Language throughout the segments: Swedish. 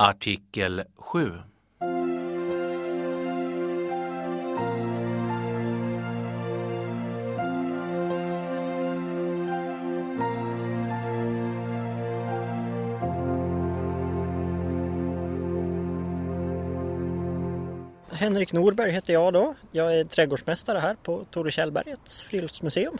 Artikel 7. Henrik Norberg heter jag då. Jag är trädgårdsmästare här på Torrekällbergets friluftsmuseum.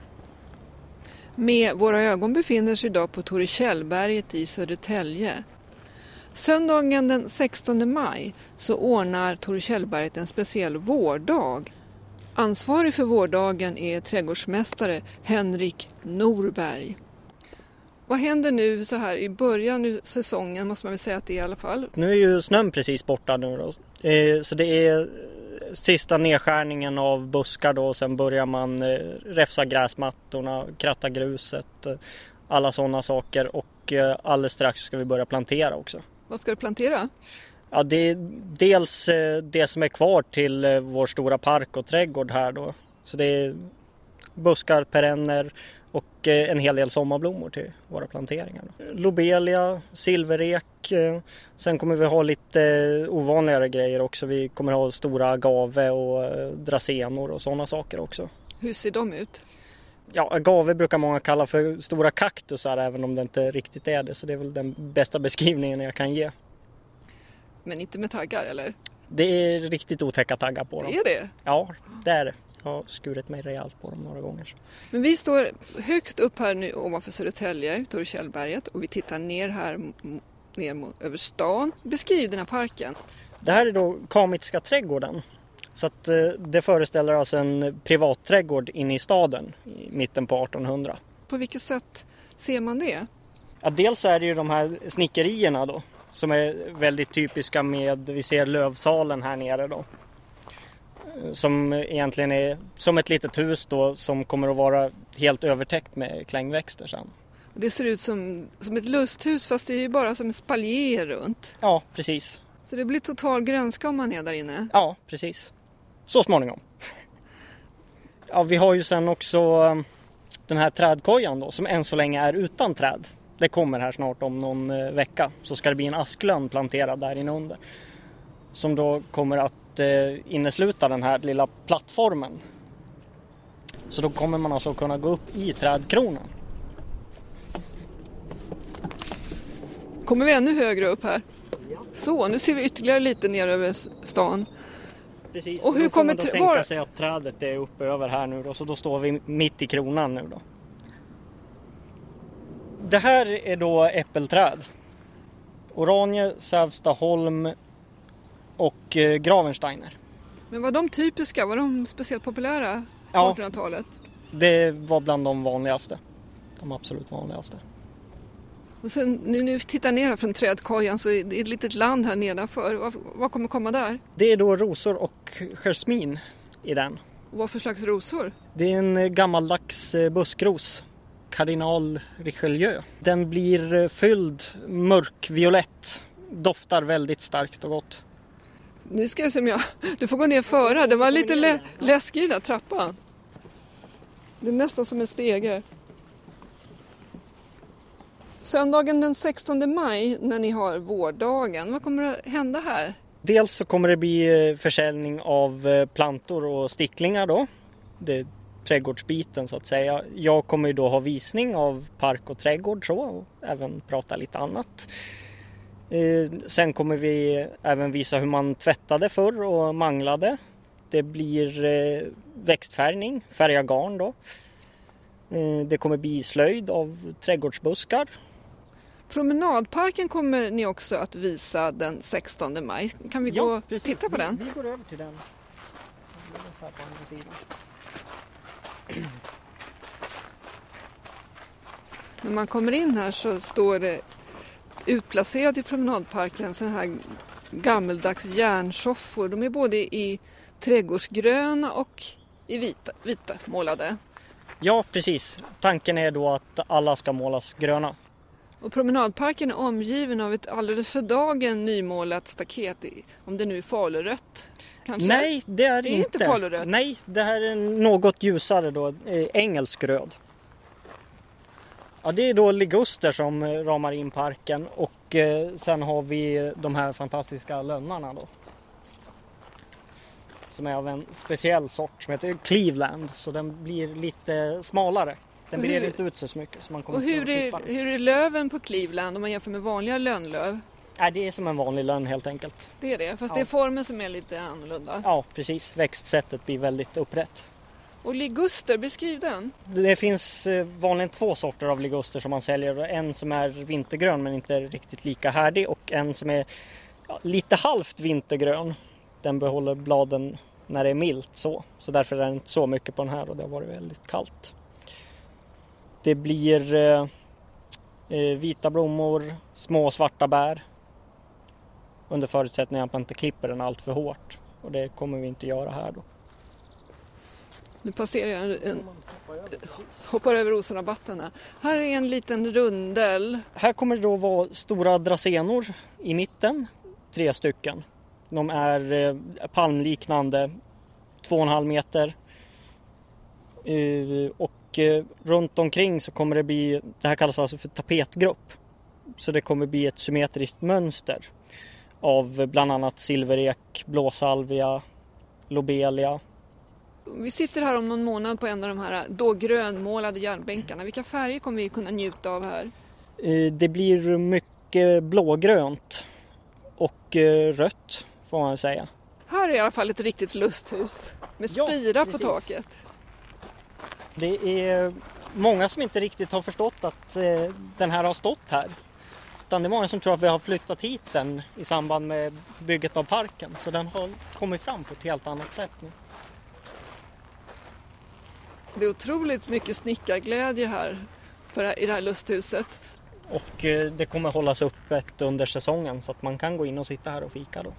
Med våra ögon befinner sig idag på Torrekällberget i Södertälje. Söndagen den 16 maj så ordnar Torrekällberget en speciell vårdag. Ansvarig för vårdagen är trädgårdsmästare Henrik Norberg. Vad händer nu så här i början av säsongen, måste man väl säga att det är i alla fall? Nu är ju snön precis borta nu då. Så det är sista nedskärningen av buskar då. Sen börjar man räfsa gräsmattorna, kratta gruset, alla sådana saker. Och alldeles strax ska vi börja plantera också. Vad ska du plantera? Ja, det är dels det som är kvar till vår stora park och trädgård här då. Så det är buskar, perenner och en hel del sommarblommor till våra planteringar. Lobelia, silverek, sen kommer vi ha lite ovanligare grejer också. Vi kommer ha stora agave och dracenor och sådana saker också. Hur ser de ut? Ja, agave brukar många kalla för stora kaktusar även om det inte riktigt är det. Så det är väl den bästa beskrivningen jag kan ge. Men inte med taggar eller? Det är riktigt otäcka taggar på dem. Det är det? Ja, det är det. Jag har skurit mig rejält på dem några gånger. Så. Men vi står högt upp här nu ovanför Södertälje, Torrekällberget, och vi tittar ner här över stan. Beskriv den här parken. Det här är då Kamitska trädgården. Så att det föreställer alltså en privatträdgård inne i staden i mitten på 1800. På vilket sätt ser man det? Ja, dels så är det ju de här snickerierna då som är väldigt typiska med, vi ser lövsalen här nere då. Som egentligen är som ett litet hus då som kommer att vara helt övertäckt med klängväxter sen. Det ser ut som ett lusthus fast det är ju bara som en spaljer runt. Ja, precis. Så det blir total grönska om man är där inne? Ja, precis. Så småningom. Ja, vi har ju sen också den här trädkojan då som än så länge är utan träd. Det kommer här snart om någon vecka. Så ska det bli en asklön planterad där inne under. Som då kommer att innesluta den här lilla plattformen. Så då kommer man alltså kunna gå upp i trädkronan. Kommer vi ännu högre upp här? Ja. Så, nu ser vi ytterligare lite ner över stan. Precis, och hur kommer man då tänka sig att trädet är uppe över här nu då, så då står vi mitt i kronan nu då. Det här är då äppelträd. Oranje, Sävstaholm och Gravensteiner. Men var de typiska? Var de speciellt populära på 1800-talet? Det var bland de vanligaste. De absolut vanligaste. Och sen nu tittar ner här från trädkojan så är det ett litet land här nedanför. Vad kommer komma där? Det är då rosor och jasmin i den. Och vad för slags rosor? Det är en gammaldags buskros. Kardinal Richelieu. Den blir fylld mörkviolett. Doftar väldigt starkt och gott. Nu ska jag se om du får gå ner före. Det var lite läskigt i den där trappan. Det är nästan som en stege. Söndagen den 16 maj när ni har vårdagen, vad kommer att hända här? Dels så kommer det bli försäljning av plantor och sticklingar då. Det är trädgårdsbiten så att säga. Jag kommer ju då ha visning av park och trädgård så och även prata lite annat. Sen kommer vi även visa hur man tvättade förr och manglade. Det blir växtfärgning, färga garn då. Det kommer bli slöjd av trädgårdsbuskar. Promenadparken kommer ni också att visa den 16 maj. Kan vi gå och titta på den? Vi går över till den. När man kommer in här så står det utplacerat i promenadparken så här gammeldags järnsoffor. De är både i trädgårdsgröna och i vita målade. Ja, precis. Tanken är då att alla ska målas gröna. Och promenadparken är omgiven av ett alldeles för dagen nymålat staket, om det nu är falurött. Kanske? Nej, det är inte falurött. Nej, det här är något ljusare då, engelsk röd. Ja, det är då liguster som ramar in parken och sen har vi de här fantastiska lönnarna då. Som är av en speciell sort som heter Cleveland. Så den blir lite smalare. Den breder inte ut sig så mycket. Så man kommer och hur är löven på Cleveland om man jämför med vanliga lönnlöv? Nej, det är som en vanlig lönn helt enkelt. Det är det, fast det är formen som är lite annorlunda. Ja, precis. Växtsättet blir väldigt upprätt. Och liguster, beskriv den. Det finns vanligen 2 sorter av liguster som man säljer. En som är vintergrön men inte riktigt lika härdig. Och en som är lite halvt vintergrön. Den behåller bladen när det är milt så därför är det inte så mycket på den här och det har varit väldigt kallt. Det blir vita blommor, små svarta bär under förutsättning att man inte klipper den allt för hårt och det kommer vi inte göra här då. Nu passerar jag hoppar över rosenrabatterna. Här är en liten rundel. Här kommer det då vara stora dracenor i mitten, 3 stycken. De är palmliknande, 2,5 meter. Och runt omkring så kommer det bli, det här kallas alltså för tapetgrupp. Så det kommer bli ett symmetriskt mönster av bland annat silverek, blåsalvia, lobelia. Vi sitter här om någon månad på en av de här då grönmålade järnbänkarna. Vilka färger kommer vi kunna njuta av här? Det blir mycket blågrönt och rött får man säga. Här är i alla fall ett riktigt lusthus med spira på taket. Det är många som inte riktigt har förstått att den här har stått här. Utan det är många som tror att vi har flyttat hit den i samband med bygget av parken. Så den har kommit fram på ett helt annat sätt nu. Det är otroligt mycket snickarglädje här i det här lusthuset. Och det kommer hållas öppet under säsongen så att man kan gå in och sitta här och fika då.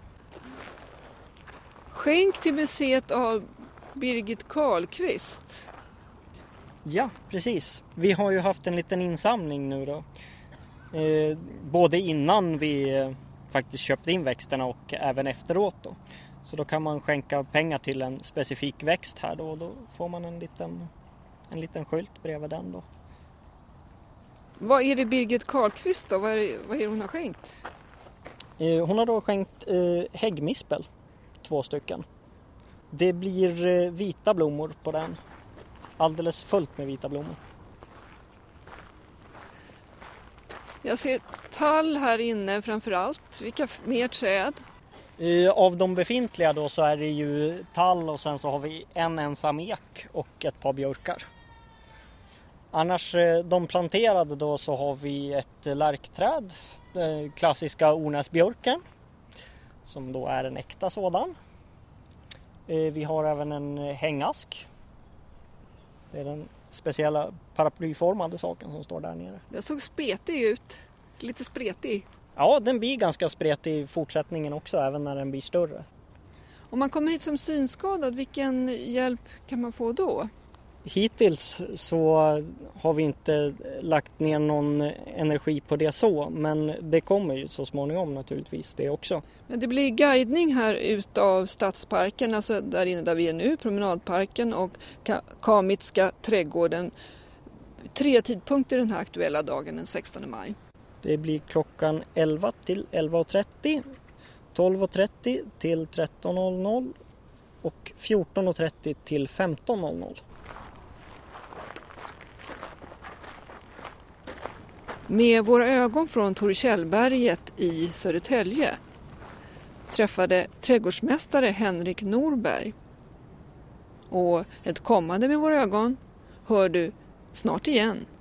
Skänk till museet av Birgit Karlqvist. Ja, precis. Vi har ju haft en liten insamling nu då. Både innan vi faktiskt köpte in växterna och även efteråt då. Så då kan man skänka pengar till en specifik växt här då. Och då får man en liten skylt bredvid den då. Vad är det Birgit Karlqvist då? Vad är det hon har skänkt? Hon har då skänkt häggmispel, 2 stycken. Det blir vita blommor på den. Alldeles fullt med vita blommor. Jag ser tall här inne framförallt. Vilka mer träd? Av de befintliga då så är det ju tall och sen så har vi en ensam ek och ett par björkar. Annars de planterade då så har vi ett lärkträd, klassiska Ornäsbjörken som då är en äkta sådan. Vi har även en hängask. Det är den speciella paraplyformade saken som står där nere. Den såg spretig ut, lite spretig. Ja, den blir ganska spretig i fortsättningen också, även när den blir större. Om man kommer hit som synskadad, vilken hjälp kan man få då? Hittills så har vi inte lagt ner någon energi på det så, men det kommer ju så småningom naturligtvis det också. Men det blir guidning här utav stadsparken, alltså där inne där vi är nu, promenadparken och Kamitska trädgården. 3 tidpunkter den här aktuella dagen den 16 maj. Det blir klockan 11 till 11.30, 12.30 till 13.00 och 14.30 till 15.00. Med våra ögon från Torkjellberget i Södertälje träffade trädgårdsmästare Henrik Norberg. Och ett kommande med våra ögon hör du snart igen.